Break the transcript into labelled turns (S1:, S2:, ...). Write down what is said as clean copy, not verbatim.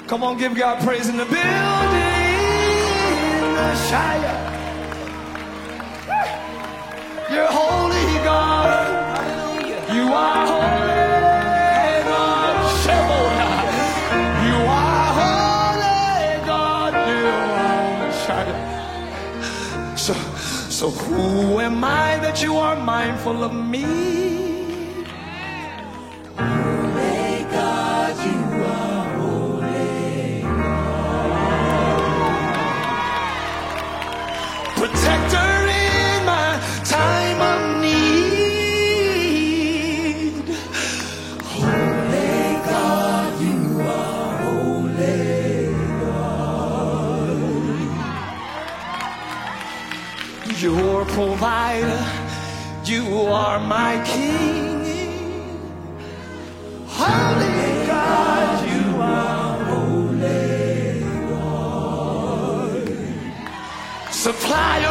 S1: Come on, give God praise in the building. Shia. You're holy, God. You are holy, God. Shebola. You are holy, God. You are Shia. So who am I that you are mindful of me? Protector in my time of need. Holy God, you are holy God. Your provider, you are my King. Holy God, you are holy God. Supplier